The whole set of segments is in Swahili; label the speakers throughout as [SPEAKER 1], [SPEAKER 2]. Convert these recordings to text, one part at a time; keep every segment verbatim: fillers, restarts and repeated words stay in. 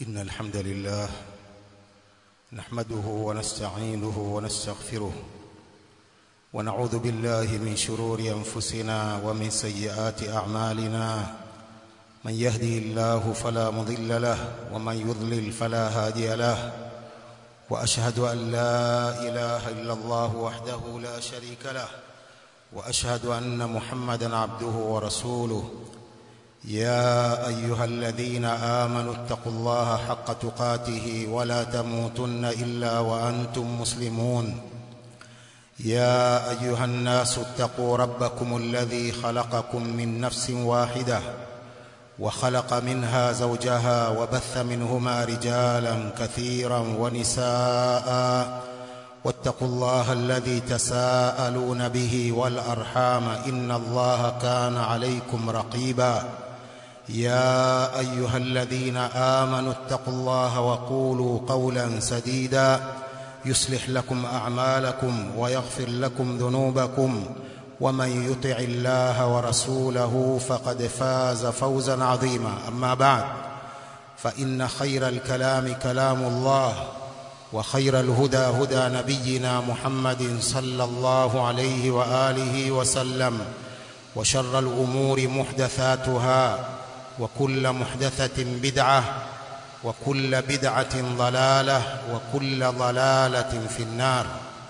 [SPEAKER 1] إن الحمد لله نحمده ونستعينه ونستغفره ونعوذ بالله من شرور أنفسنا ومن سيئات أعمالنا من يهده الله فلا مضل له ومن يضلل فلا هادي له وأشهد أن لا إله إلا الله وحده لا شريك له وأشهد أن محمدًا عبده ورسوله يا أيها الذين آمنوا اتقوا الله حق تقاته ولا تموتن إلا وأنتم مسلمون يا أيها الناس اتقوا ربكم الذي خلقكم من نفس واحدة وخلق منها زوجها وبث منهما رجالا كثيرا ونساء واتقوا الله الذي تساءلون به والأرحام إن الله كان عليكم رقيبا يا أيها الذين آمنوا اتقوا الله وقولوا قولا سديدا يصلح لكم أعمالكم ويغفر لكم ذنوبكم ومن يطع الله ورسوله فقد فاز فوزا عظيما أما بعد فإن خير الكلام كلام الله وخير الهدى هدى نبينا محمد صلى الله عليه وآله وسلم وشر الأمور محدثاتها وكل محدثة بدعة وكل بدعة ضلالة وكل ضلالة في النار.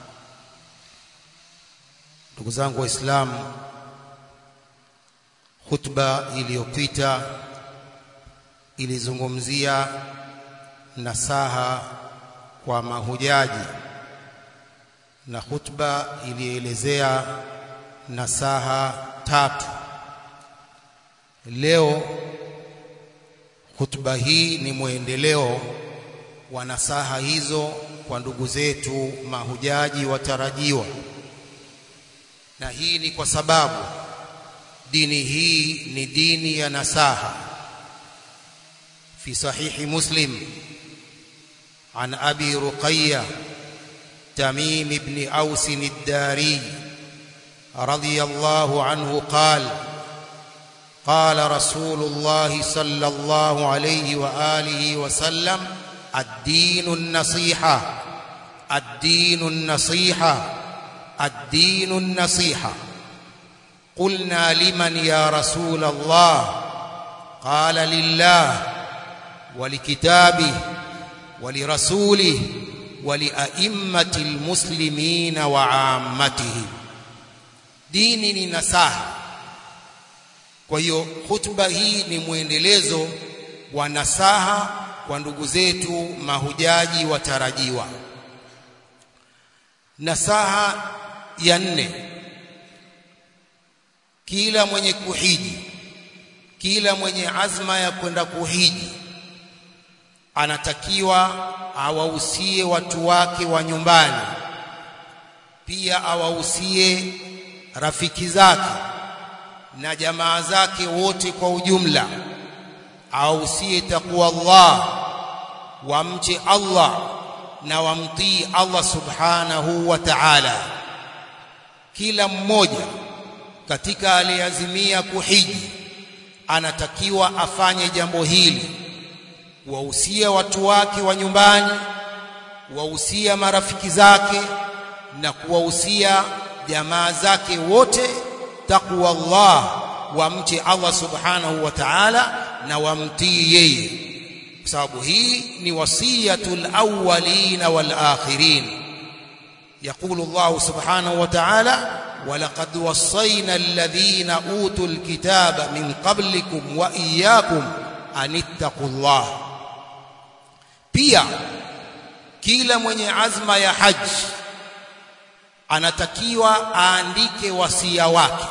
[SPEAKER 1] Ndugu zangu Waislamu, khutba iliyopita ilizungumzia nasaha kwa mahujaji na khutba ilielezea nasaha tatu. Leo khutba hii ni muendeleo wa nasaha hizo kwa ndugu zetu mahujaji watarajiwa, na hii ni kwa sababu dini hii ni dini ya nasaha. Fi sahihi Muslim عن أبي رقية تميم بن أوس الداري رضي الله عنه قال قال رسول الله صلى الله عليه وآله وسلم الدين النصيحة الدين النصيحة الدين النصيحة. قلنا لمن يا رسول الله؟ قال لله ولكتابه ولرسوله ولأئمة المسلمين وعامته. Dini ni nasaha. Kwa hiyo hutuba hii ni muendelezo wa nasaha kwa ndugu zetu mahujaji watarajiwa. Nasaha ya nne: kila mwenye kuhiji, kila mwenye azma ya kwenda kuhiji anatakiwa awahusie watu wake wa nyumbani, pia awahusie rafiki zake na jamaa zake wote kwa ujumla. Awahusie takwa Allah, wamche Allah na wamtii Allah subhanahu wa ta'ala. Kila mmoja katika aliazimia kuhiji anatakiwa afanye jambo hili: wahusia watu wake wa nyumbani, wahusia marafiki zake na kuwahusia jamaa zake wote takwa Allah, wamche Allah subhanahu wa ta'ala na wamtii yeye, kwa sababu hii ni wasiyatul awwalin wal akhirin. Yaqulu Allah subhanahu wa ta'ala walaqad wassayna alladhina utul kitaba min qablikum wa iyyakum anittaqullah. Pia kila mwenye azma ya haji anatakiwa aandike wasia wake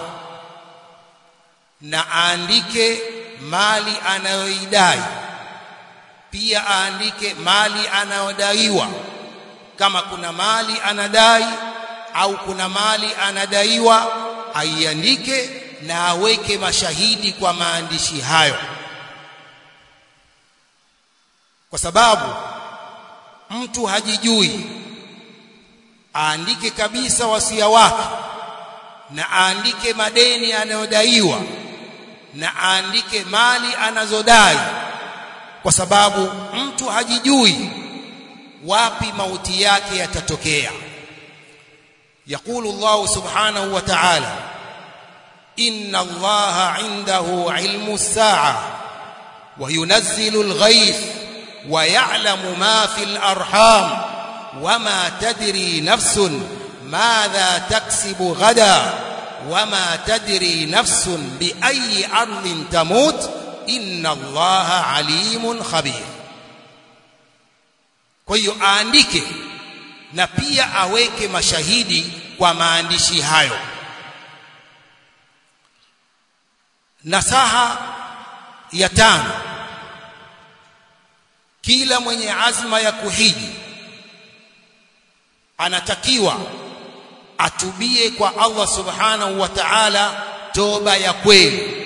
[SPEAKER 1] na aandike mali anayoidai, pia aandike mali anayodaiwa. Kama kuna mali anadai au kuna mali anadaiwa, aiandike na aweke mashahidi kwa maandishi hayo, kwa sababu mtu hajijui. Aandike kabisa wasia wake na aandike madeni anayodaiwa na aandike mali anazodai, kwa sababu mtu hajijui wapi mauti yake yatatokea. Yaqulu Allah subhanahu wa ta'ala, inna Allaha 'indahu 'ilmu as-sa'a wa yunazzilu al-ghayth wa ya'lamu ma fil arham wama tadri nafsun madha taksibu ghada wama tadri nafsun bi ayyi ardhin tamut inna Allaha 'alimun khabir. Kwa hiyo aandike na pia aweke mashahidi kwa maandishi hayo. Nasaha ya tano, kila mwenye azma ya kuhiji anatakiwa atubie kwa Allah subhanahu wa ta'ala toba ya kweli,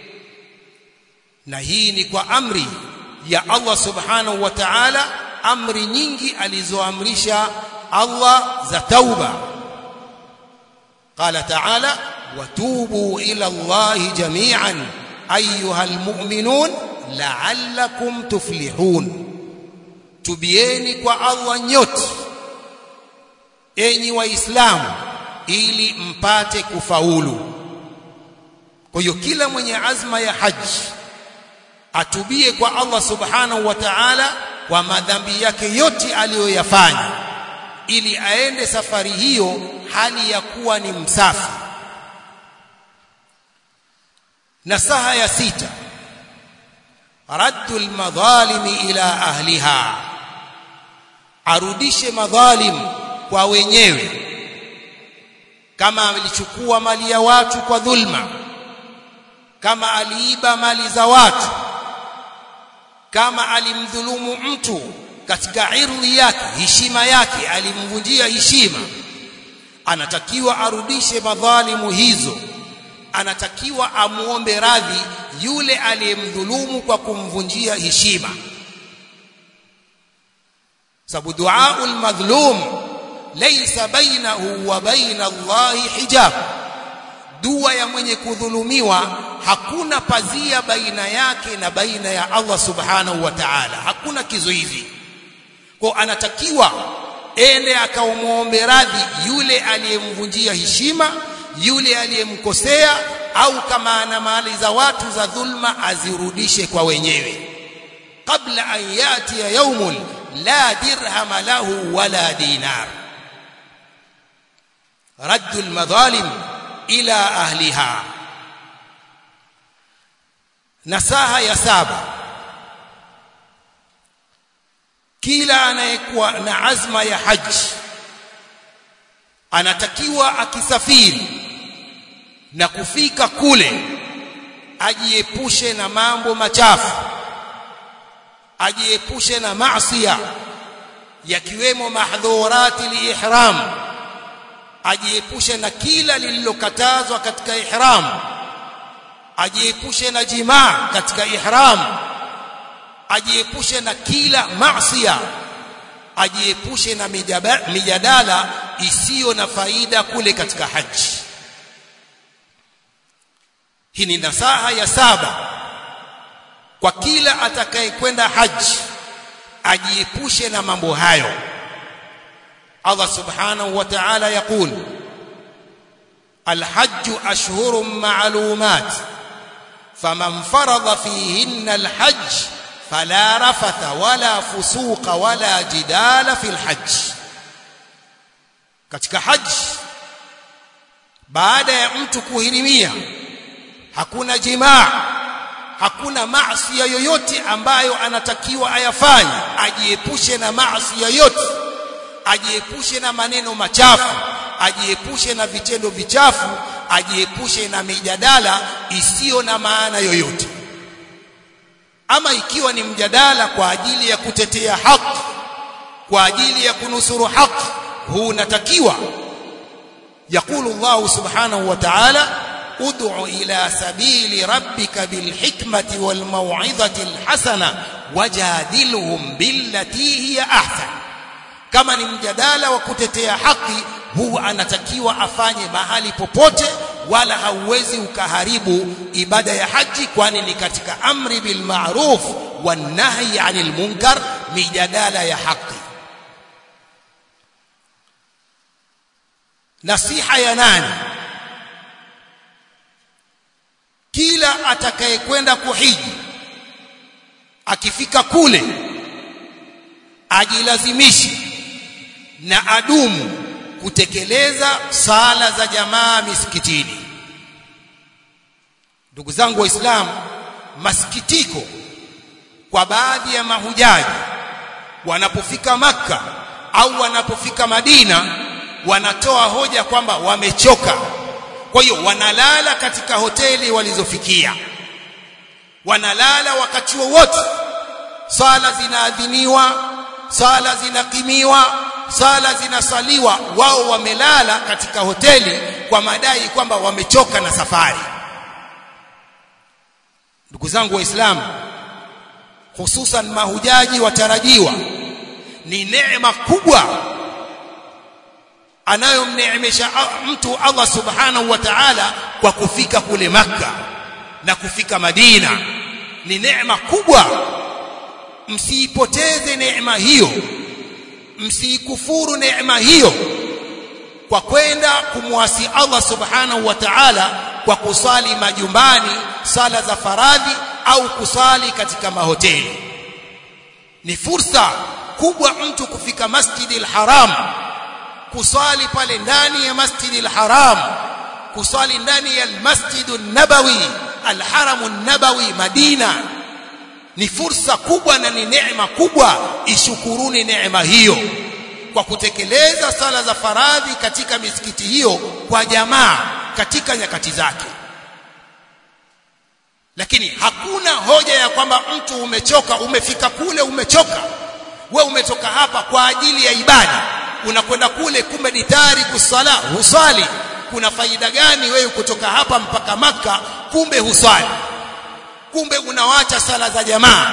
[SPEAKER 1] na hii ni kwa amri ya Allah subhanahu wa ta'ala, amri nyingi alizoamrisha Allah za tauba. Qala ta'ala, watubu ila Allahi jami'an ayyuhal mu'minun la'allakum tuflihun, tubieni kwa Allah nyote enyi waislamu ili mpate kufaulu. Kwa hiyo kila mwenye azma ya haji atubie kwa Allah subhanahu wa ta'ala kwa madhambi yake yote aliyoyafanya, ili aende safari hiyo hali ya kuwa ni msafi. Nasaha ya sita, raddul madhalimi ila ahliha, arudishe madhalim kwa wenyewe. Kama alichukua mali ya watu kwa dhulma, kama aliiba mali za watu, kama alimdhulumu mtu katika irdhi yake, heshima yake, alimvunjia heshima, anatakiwa arudishe madhalimu hizo. Anatakiwa amuombe radhi yule aliyemdhulumu kwa kumvunjia heshima, sababu duaul madhlum laysa bainahu wa baina Allahi hijab. Dua ya mwenye kudhulumiwa hakuna pazia baina yake na baina ya Allah subhanahu wa ta'ala, hakuna kizuizi. Kwa anatakiwa ende akamuombe radhi yule aliyemvunjia heshima, yule aliyemkosea, au kama ana mali za watu za dhulma azirudishe kwa wenyewe, kabla an yati yawmun la dirham lahu wala dinar. Raddul madhalim ila ahliha. Nasaha ya saba, kila anayekuwa na azma ya haji anatakiwa akisafiri na kufika kule ajiepushe na mambo machafu, ajiepushe na maasiya yakiwemo mahdhurati liihram, ajiepushe na kila lililokatazwa katika ihram, ajiepushe na jimaa katika ihram, ajiepushe na kila maasiya, ajiepushe na mijadala isiyo na faida kule katika haji. Hii ni nasaha ya saba kwa kila atakayekwenda haji, ajiepushe na mambo hayo. Allah subhanahu wa ta'ala yaqul, الحج أشهر معلومات فمن فرض فيهن الحج فلا رفث ولا فسوق ولا جدال في الحج. katika haji, baada ya mtu kuhirimia, hakuna jimaa, hakuna maasi yoyote ambayo anatakiwa ayafanye. Ajiepushe na maasi yoyote, ajiepushe na maneno machafu, ajiepushe na vitendo vichafu, ajiepushe na mijadala isiyo na maana yoyote. Ama ikiwa ni mjadala kwa ajili ya kutetea haki, kwa ajili ya kunusuru haki, huu unatakiwa. Yaqulu Allah subhanahu wa ta'ala, ud'u ila sabili rabbika bilhikmati walmaw'izati alhasana wajadilhum billati hiya ahsan. Kama ni mjadala wa kutetea haki, huu anatakiwa afanye mahali popote, wala hauwezi ukaharibu ibada ya haji, kwani ni katika amri bil ma'ruf wanahi 'anil munkar, mijadala ya haki. Nasiha ya nani? Kila atakayekwenda kuhiji akifika kule ajilazimishe na adumu kutekeleza sala za jamaa misikitini. Ndugu zangu Waislamu, masikitiko kwa baadhi ya mahujaji wanapofika Makka au wanapofika Madina, wanatoa hoja kwamba wamechoka, kwa hiyo wanalala katika hoteli walizofikia, wanalala wakati wowote. Sala zinaadhiniwa, sala zinakimiwa, sala zinasaliwa, wao wamelala katika hoteli kwa madai kwamba wamechoka na safari. Ndugu zangu Waislamu, hususan mahujaji watarajiwa, ni neema kubwa anayomneemesha mtu Allah subhanahu wa ta'ala kwa kufika kule Makka na kufika Madina. Ni neema kubwa, msiipoteze neema hiyo, msiikufuru neema hiyo kwa kwenda kumwasi Allah subhanahu wa ta'ala kwa kusali majumbani sala za faradhi au kusali katika mahoteli. Ni fursa kubwa mtu kufika Masjidil Haram, kusali pale ndani ya Masjidil Haram, kusali ndani ya Masjidun Nabawi, Al-Haramun Nabawi Madina. Ni fursa kubwa na ni neema kubwa. Ishukuruni neema hiyo kwa kutekeleza sala za faradhi katika misikiti hiyo kwa jamaa katika nyakati zake. Lakini hakuna hoja ya kwamba mtu umechoka, umefika kule umechoka. Wewe umetoka hapa kwa ajili ya ibada, unakwenda kule kumbe ni tayari kusala, husali. Kuna faida gani wewe kutoka hapa mpaka Makka kumbe husali? Kumbe unawacha sala za jamaa.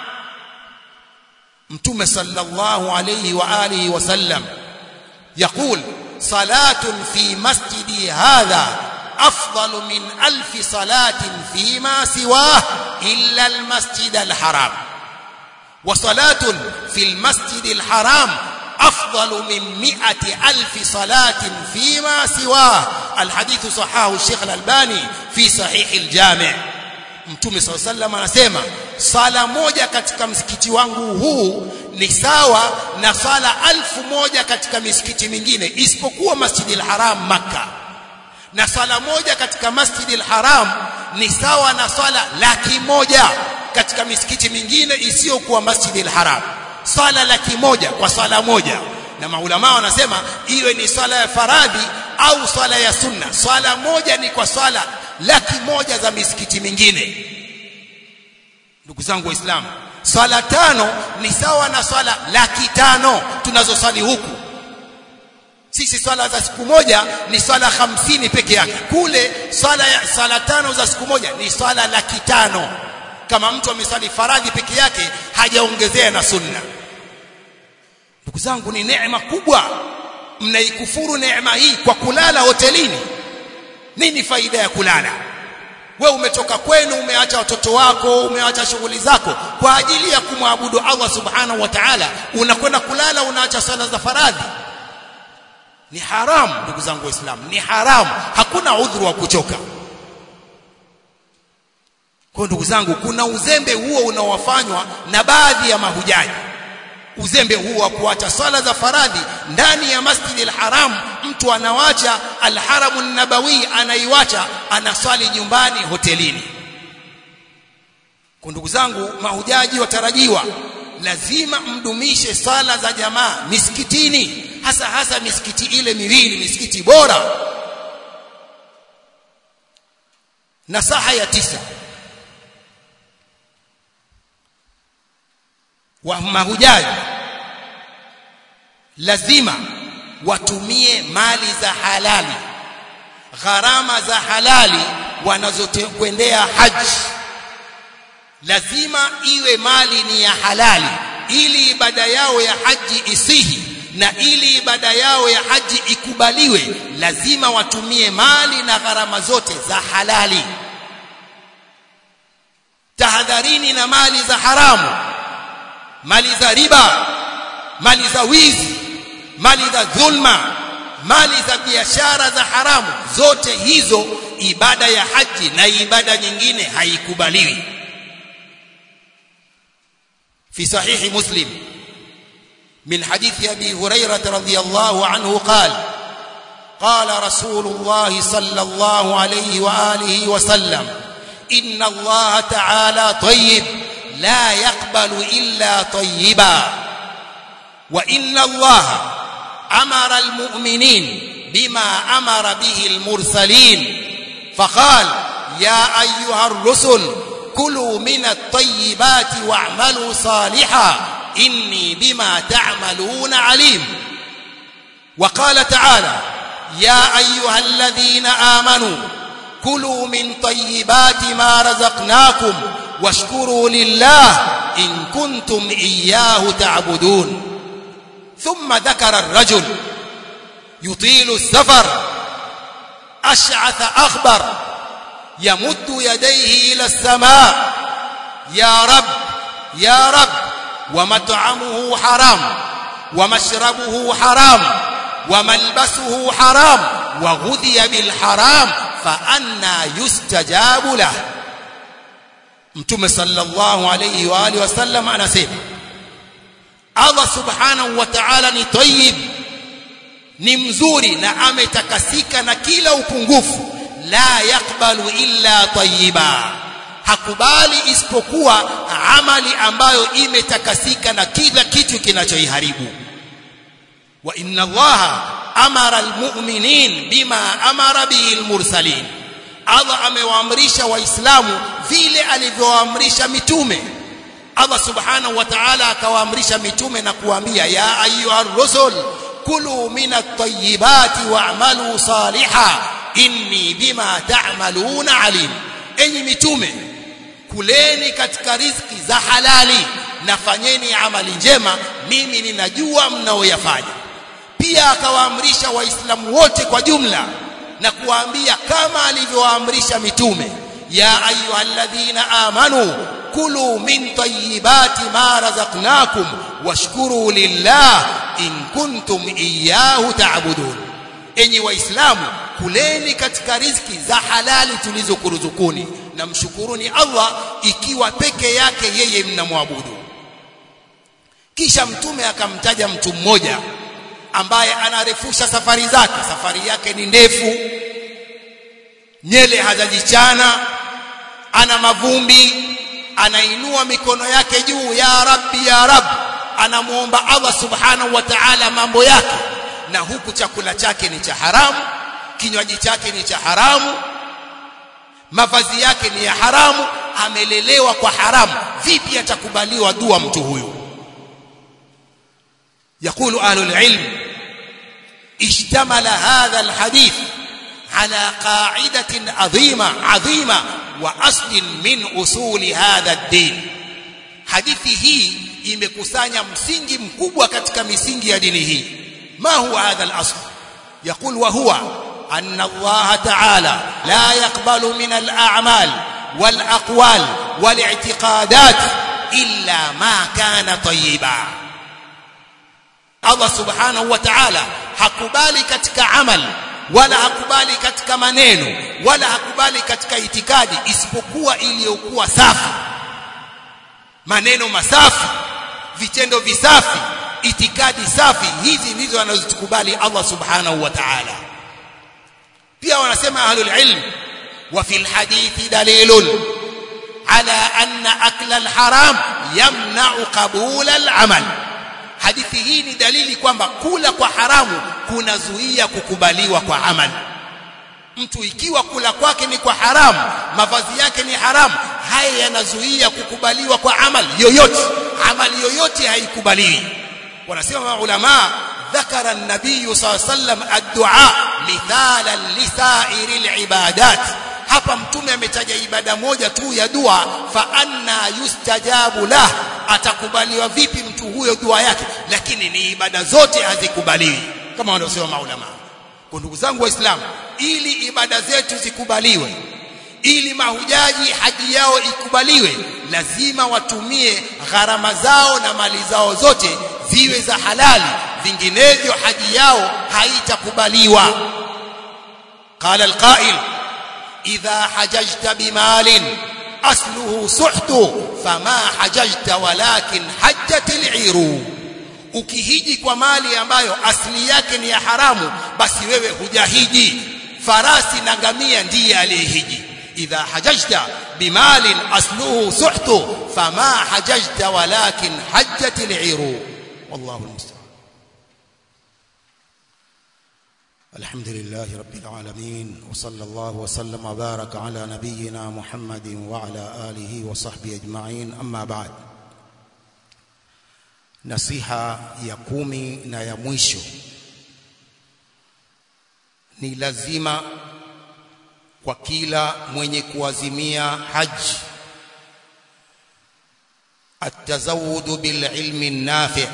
[SPEAKER 1] Mtume sallallahu alayhi wa alihi wasallam يقول صلاة في مسجدي هذا أفضل من ألف صلاة فيما سواه إلا المسجد الحرام، وصلاة في المسجد الحرام أفضل من مئة ألف صلاة فيما سواه. الحديث صححه الشيخ الألباني في صحيح الجامع. Mtume صلى الله عليه وسلم anasema sala moja katika msikiti wangu huu ni sawa na sala alfu moja katika misikiti mingine isipokuwa Masjidil Haram Makka, na sala moja katika Masjidil Haram ni sawa na sala laki moja katika misikiti mingine isiyokuwa Masjidil Haram. Sala laki moja kwa sala moja. Na maulama wanasema iwe ni sala ya faradhi au sala ya sunna, sala moja ni kwa sala laki moja za misikiti mingine. Ndugu zangu Waislamu, sala tano ni sawa na sala laki tano tunazosali huku. Sisi swala za siku moja ni swala hamsini peke yake. Kule swala ya sala tano za siku moja ni swala laki tano. Kama mtu amesali faradhi peke yake hajaongezea na sunna. Ndugu zangu, ni neema kubwa. Mnaikufuru neema hii kwa kulala hotelini. Nini faida ya kulala? Wewe umetoka kwenu, umeacha watoto wako, umeacha shughuli zako kwa ajili ya kumwabudu Allah subhanahu wa ta'ala, unakwenda kulala, unaacha sala za faradhi. Ni haramu ndugu zangu Waislamu, ni haramu. Hakuna udhuru wa kuchoka. Kwa ndugu zangu, kuna uzembe huo unaowafanywa na baadhi ya mahujaji. Uzembe huo wa kuacha sala za faradhi ndani ya Masjidil Haram, mtu anawacha Al-Haramun Nabawi, anaiwacha anaswali nyumbani hotelini. Kwa ndugu zangu mahujaji watarajiwa, lazima mdumishe sala za jamaa misikitini, hasa hasa misikiti ile miwili, misikiti bora. Nasaha ya tisa, wa mahujaji lazima watumie mali za halali, gharama za halali wanazokwendea haji. Lazima iwe mali ni ya halali ili ibada yao ya haji isihi, na ili ibada yao ya haji ikubaliwe lazima watumie mali na gharama zote za halali. tahadharini na mali za haramu, mali za riba, mali za wizi, mali za dhulma, mali za biashara za haramu. Zote hizo ibada ya haji na ibada nyingine haikubaliwi. في صحيح مسلم من حديث أبي هريرة رضي الله عنه قال قال رسول الله صلى الله عليه وآله وسلم إن الله تعالى طيب لا يقبل إلا طيبا وإن الله أمر المؤمنين بما أمر به المرسلين فقال يا أيها الرسل كلوا من الطيبات واعملوا صالحا إني بما تعملون عليم. وقال تعالى يا أيها الذين آمنوا كلوا من طيبات ما رزقناكم واشكروا لله إن كنتم إياه تعبدون. ثم ذكر الرجل يطيل السفر أشعث أخبر يمد يديه إلى السماء يا رب يا رب ومطعمه حرام ومشربه حرام وملبسه حرام وغذي بالحرام فأنا يستجاب له. Mtume sallallahu alayhi wa alihi wasallam anasema Allah subhanahu wa ta'ala ni tayyib, ni mzuri na ametakasika na kila upungufu. La yakbalu illa tayyiba, hakubali isipokuwa amali ambayo imetakasika na kila kitu kinachoiharibu. Wa inna Allaha amara almu'minin bima amara bihi almursalin, Allah amewaamrisha waislamu vile alivyowaamrisha mitume. Allah subhanahu wa ta'ala akawaamrisha mitume na kuambia ya ayyuhar rusul kulu minat tayyibati wa'malu salihan inni bima ta'maluna alim. Enyi mitume, kuleni katika riziki za halali na fanyeni amali njema, mimi ninajua mnaoyafanya. Pia akawaamrisha waislamu wote kwa jumla na kuwaambia kama alivyowaamrisha mitume ya ayyuhalladhina amanu kulu min tayyibati ma razaqnakum washkuru lillah in kuntum iyyahu ta'budun. Enyi waislamu, kuleni katika riziki za halali tulizokuruzukuni na mshukuruni Allah ikiwa peke yake yeye mnamwabudu. Kisha mtume akamtaja mtu mmoja ambaye anarefusha safari zake, safari yake ni ndefu, nyele hajajichana, ana mavumbi, anainua mikono yake juu, ya rabbi ya rab, anamuomba Allah subhanahu wa ta'ala mambo yake, na huku chakula chake ni cha haramu, kinywaji chake ni cha haramu, mavazi yake ni ya haramu, amelelewa kwa haramu. Vipi atakubaliwa dua mtu huyu? يقول أهل العلم اشتمل هذا الحديث على قاعدة عظيمة عظيمة وأصل من أصول هذا الدين. hadithi hii imekusanya msingi mkubwa katika misingi ya dini hii. ما هو هذا الأصل؟ يقول وهو أن الله تعالى لا يقبل من الأعمال والأقوال والاعتقادات إلا ما كان طيبا. Allah subhanahu wa ta'ala hakubali katika amal wala hakubali katika maneno wala hakubali katika itikadi isipokuwa iliyokuwa safi. Maneno masafi, vitendo visafi, itikadi safi, hizi ndizo anazozikubali Allah subhanahu wa ta'ala. Pia wanasema ahlul ilm wa fil hadithi dalilun ala anna akla al-haram yamna'u qabula al-amal. Hadithi hii ni dalili kwamba kula kwa haramu kunazuia kukubaliwa kwa amali. Mtu ikiwa kula kwake ni kwa haramu, mavazi yake ni haramu, haya yanazuia kukubaliwa kwa amali yoyote. Amali yoyote haikubaliwi. Wanasema ulama, dhakara an-nabiy sallallahu alayhi wasallam ad-du'a mithalan lisairil ibadat. Hapa mtume ametaja ibada moja tu ya dua, fa anna yustajabu lah, atakubaliwa vipi mtu huyo dua yake? Lakini ni ibada zote hazikubaliwi kama wanaosema maulama. Kwa ndugu zangu waislamu, ili ibada zetu zikubaliwe, ili mahujaji haji yao ikubaliwe lazima watumie gharama zao na mali zao zote ziwe za halali, vinginevyo haji yao haitakubaliwa. قال القائل إذا حججت بمال أصله سحت فما حججت ولكن حجت العير. Ukihiji kwa mali ambayo asili yake ni ya haramu, basi wewe hujahiji. Farasi na ngamia ndiye aliyehiji. إذا حججت بمال أصله سحت فما حججت ولكن حجت العير. والله المستعان. الحمد لله رب العالمين وصلى الله وسلم وبارك على نبينا محمد وعلى آله وصحبه أجمعين. أما بعد, nasiha ya kumi na ya mwisho ni lazima kwa kila mwenye kuazimia haji atazawudu bil ilmi nafi',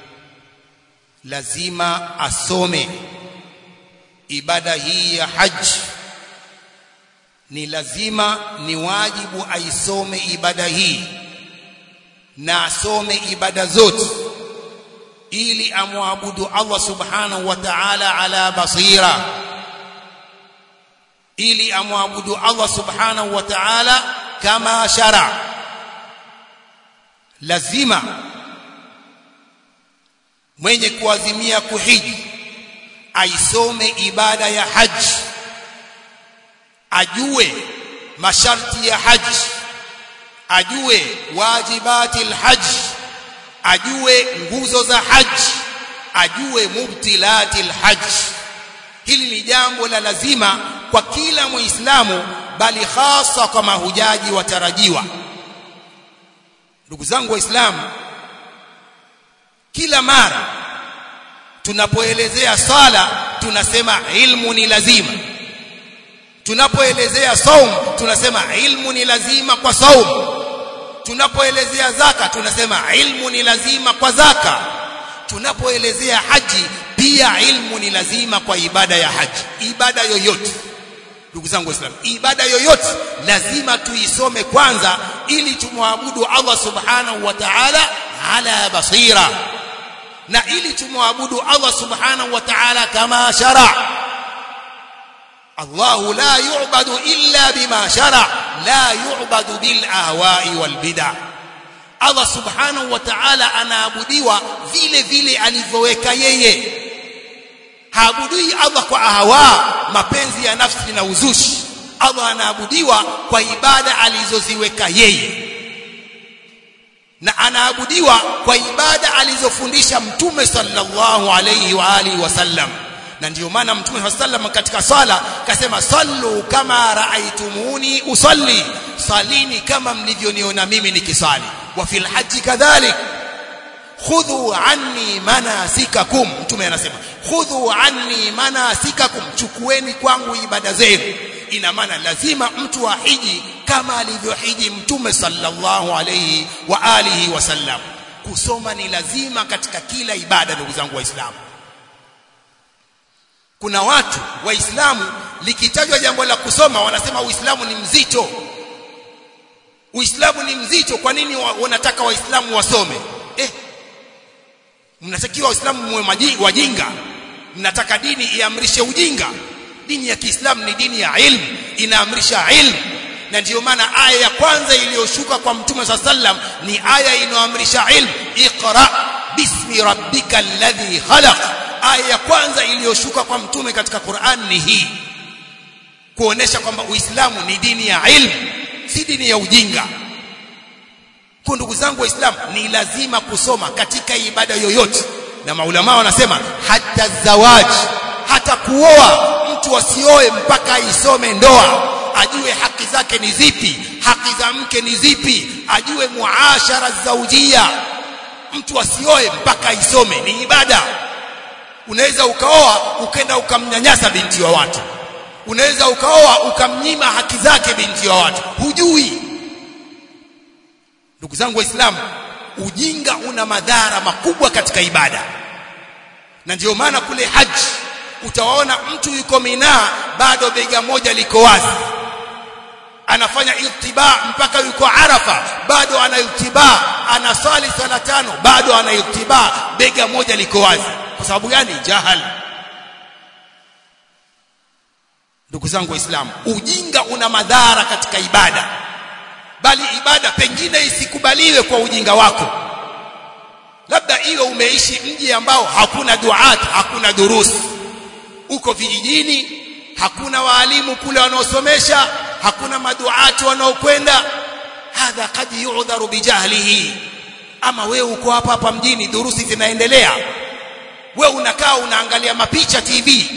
[SPEAKER 1] lazima asome ibada hii ya haji. Ni lazima, ni wajibu aisome ibada hii na asome ibada zote ili amwabudu Allah subhanahu wa ta'ala ala basira, ili amwabudu Allah subhanahu wa ta'ala kama shara. Lazima mwenye kuazimia kuhiji aisome ibada ya haji, ajue masharti ya haji, ajue wajibati alhaji, ajue nguzo za haji, ajue mubtilati alhaji. Hili ni jambo la lazima kwa kila Muislamu, bali hasa kwa mahujaji watarajiwa. Ndugu zangu Waislamu, kila mara tunapoelezea sala tunasema ilmu ni lazima. Tunapoelezea saum tunasema ilmu ni lazima kwa saum. Tunapoelezea zaka tunasema ilmu ni lazima kwa zaka. Tunapoelezea haji pia ilmu ni lazima kwa ibada ya haji. Ibada yoyote, ndugu zangu Waislamu, ibada yoyote lazima tuisome kwanza ili tumwabudu Allah subhanahu wa ta'ala ala basira, na ili tumwabudu Allah subhanahu wa ta'ala kama shara. Allah la yu'badu illa bima shara, la yu'badu bil ahwa'i wal bid'ah. Allah subhanahu wa ta'ala anaabudiwa vile vile alivyoweka yeye. Haabudui Allah kwa ahwa, mapenzi ya nafsi na uzushi. Allah anaabudiwa kwa ibada alizoziweka yeye, na anaabudiwa kwa ibada alizofundisha Mtume sallallahu alayhi wa alihi wasallam. Na ndio maana Mtume sallallahu alayhi wasallam katika sala kasema, sallu kama raaitumuni usalli, salini kama mlivyoniona mimi nikisali. Wa fil haji kadhalik, khudhu anni manasikakum. Mtume anasema khudhu anni manasikakum, chukueni kwangu ibada zenu. Ina maana lazima mtu wa hiji kama alivyohiji Mtume sallallahu alayhi wa alihi wasallam. Kusoma ni lazima katika kila ibada. Ndugu zangu Waislamu, kuna watu Waislamu likitajwa jambo la kusoma wanasema Uislamu ni mzito. Uislamu ni mzito. Kwa nini wanataka Waislamu wasome? Eh, mnatakiwa Waislamu muwe wajinga? Mnataka dini iamrishe ujinga? Dini ya Kiislamu ni dini ya ilmu, inaamrisha ilmu. Na ndiyo maana aya ya kwanza iliyoshuka kwa Mtume sallallahu alayhi wasallam ni aya inayoamrisha ilmu. Iqra bismi rabbikal ladhi khalaq. Aya ya kwanza iliyoshuka kwa Mtume katika Qur'an ni hii, kuonesha kwamba Uislamu ni dini ya ilmu, si dini ya ujinga. Kwa ndugu zangu Waislamu, ni lazima kusoma katika ibada yoyote. Na maulama wanasema hata zawaji, hata kuoa, mtu asioe mpaka aisome ndoa, ajue haki zake ni zipi, haki za mke ni zipi, ajue muashara zaujia. Mtu asioe mpaka aisome, ni ibada. Unaweza ukaoa ukenda ukamnyanyasa binti wa watu, unaweza ukaoa ukamnyima haki zake binti wa watu, hujui. Ndugu zangu Waislamu, ujinga una madhara makubwa katika ibada. Na ndio maana kule haji utawaona mtu yuko Mina bado bega moja liko wazi, anafanya ittiba mpaka yuko Arafa bado ana ittiba, anasali sala tano bado ana ittiba, bega moja liko wazi. Kwa sababu gani? Jahal. Ndugu zangu Waislamu, ujinga una madhara katika ibada, bali ibada pengine isikubaliwe kwa ujinga wako. Labda iwe umeishi mji ambao hakuna duat, hakuna durusi, uko vijijini, hakuna waalimu kule wanaosomesha, hakuna maduati wanaokwenda, hadha kad yu'dharu bijahlihi. Ama wewe uko hapa hapa mjini, durusi zinaendelea, wewe unakaa unaangalia mapicha T V,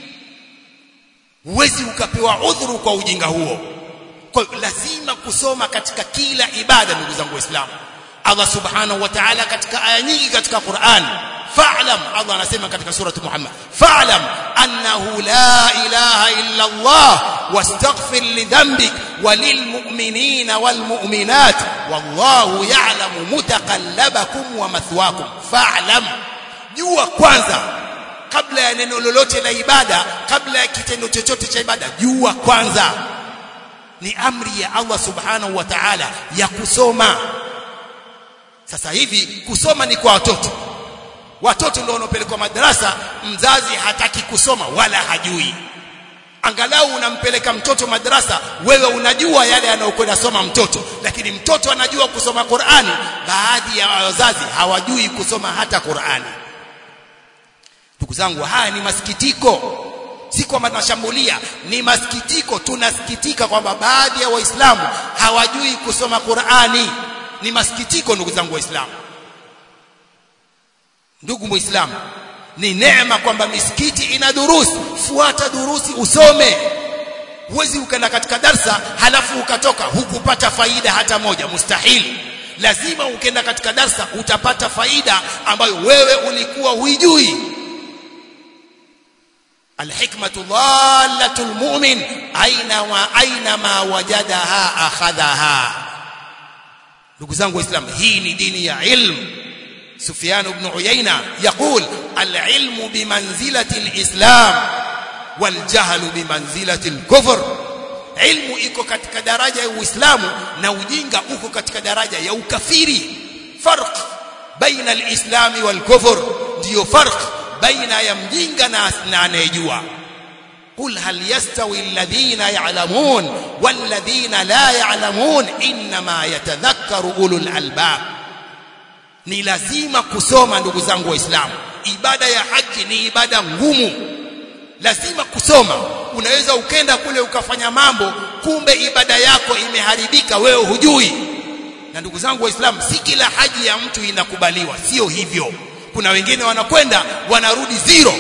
[SPEAKER 1] huwezi ukapewa udhuru kwa ujinga huo. Kwa lazima kusoma katika kila ibada. Ndugu zangu Waislamu, Allah subhanahu wa ta'ala katika aya nyingi katika Qur'an, fa'lam, Allah anasema katika surah Muhammad, fa'lam annahu la ilaha illa Allah wastaghfir li dhanbik walil mu'minina wal mu'minat wallahu ya'lamu mutaqallabakum wa mathwakum. Fa'lam, jua kwanza kabla ya neno lolote la ibada, kabla ya kitendo chochote cha ibada, jua kwanza. Ni amri ya Allah subhanahu wa ta'ala ya kusoma. Sasa hivi kusoma ni kwa watoto. Watoto ndio wanaopelekwa madrasa, mzazi hataki kusoma wala hajui. Angalau unampeleka mtoto madrasa, wewe unajua yale anayokwenda soma mtoto, lakini mtoto anajua kusoma Qur'ani. Baadhi ya wazazi hawajui kusoma hata Qur'ani. Ndugu zangu, haya ni masikitiko. Si kwamba tunashambulia, ni masikitiko. Tunasikitika kwamba baadhi ya Waislamu hawajui kusoma Qur'ani. Ni masikitiko ndugu zangu Waislamu. Ndugu Muislamu, ni neema kwamba misikiti ina durusi. Fuata durusi usome. Huwezi ukaenda katika darsa halafu ukatoka hukupata faida hata moja, mustahili. Lazima ukienda katika darsa utapata faida ambayo wewe ulikuwa huijui. Alhikmatu dhallatul mu'min aina wa aina ma wajadaha akhadhaha. Ndugu zangu Waislamu, hii ni dini ya ilmu. Sufyan ibn Uyayna يقول العلم بمنزلة الإسلام والجهل بمنزلة الكفر. Ilmu iko katika daraja ya Uislamu na ujinga uko katika daraja ya ukafiri. Farq baina al-islami wal-kufr, ndio farq baina ya mjinga na anayejua. قل هل يستوي الذين يعلمون والذين لا يعلمون إنما يتذكر أولو الألباب. Ni lazima kusoma ndugu zangu Waislamu. Ibada ya haji ni ibada ngumu, lazima kusoma. Unaweza ukenda kule ukafanya mambo, kumbe ibada yako imeharibika, wewe hujui. Na ndugu zangu Waislamu, si kila haji ya mtu inakubaliwa, sio hivyo. Kuna wengine wanakwenda wanarudi zero.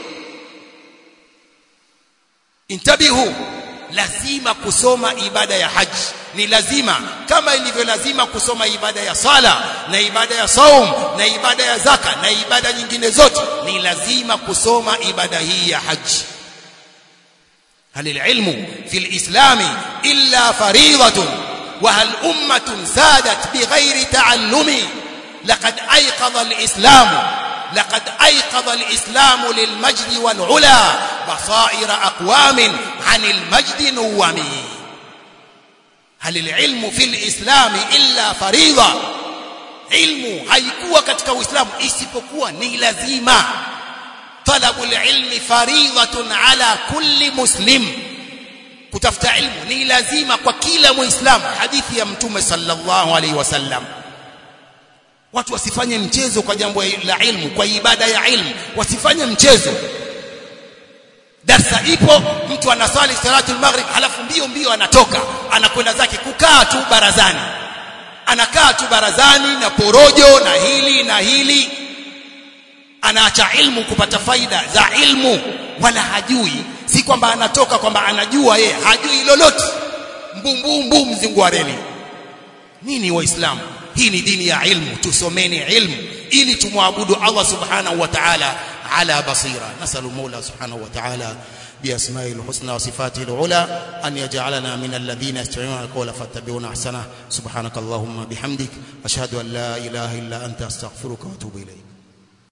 [SPEAKER 1] Intabihu, lazima kusoma ibada ya haji. Ni lazima, kama ilivyo lazima kusoma ibada ya sala na ibada ya saum na ibada ya zaka na ibada nyingine zote. Ni lazima kusoma ibada hii ya haji. Halil ilmu fil islami illa fariidatun wa hal ummatun sadat bighairi ta'allumi. Laqad ayqadha al-islam لقد أيقظ الإسلام للمجد والعلا بصائر أقوام عن المجد نومي. هل العلم في الإسلام إلا فريضة؟ علم haikuwa katika Uislamu isipokuwa ni lazima. Talabu alilmi fariidatun ala kulli muslim. Kutafuta ilmu ni lazima kwa kila Muislamu. Hadithi ya Mtume sallallahu alaihi wasallam. Watu wasifanye mchezo kwa jambo la ilmu, kwa ibada ya ilmu wasifanye mchezo. Darsa ipo, mtu anasali salatul maghrib halafu mbio mbio anatoka, anakwenda zake kukaa tu barazani. Anakaa tu barazani na porojo na hili na hili. Anaacha ilmu kupata faida za ilmu, wala hajui. Si kwamba anatoka kwamba anajua, yeye hajui lolote. Mbumbumbu mzingu wa reli. Nini Waislamu? Hii ni dini ya ilmu. Tusomeni ilmu ili tumwabudu Allah subhanahu wa ta'ala ala basira. Nasalu Mola subhanahu wa ta'ala بأسمائه الحسنى وصفاته العلى أن يجعلنا من الذين يستمعون القول فاتبعون أحسنه. سبحانك اللهم بحمدك أشهد أن لا إله إلا أنت أستغفرك وأتوب إليك.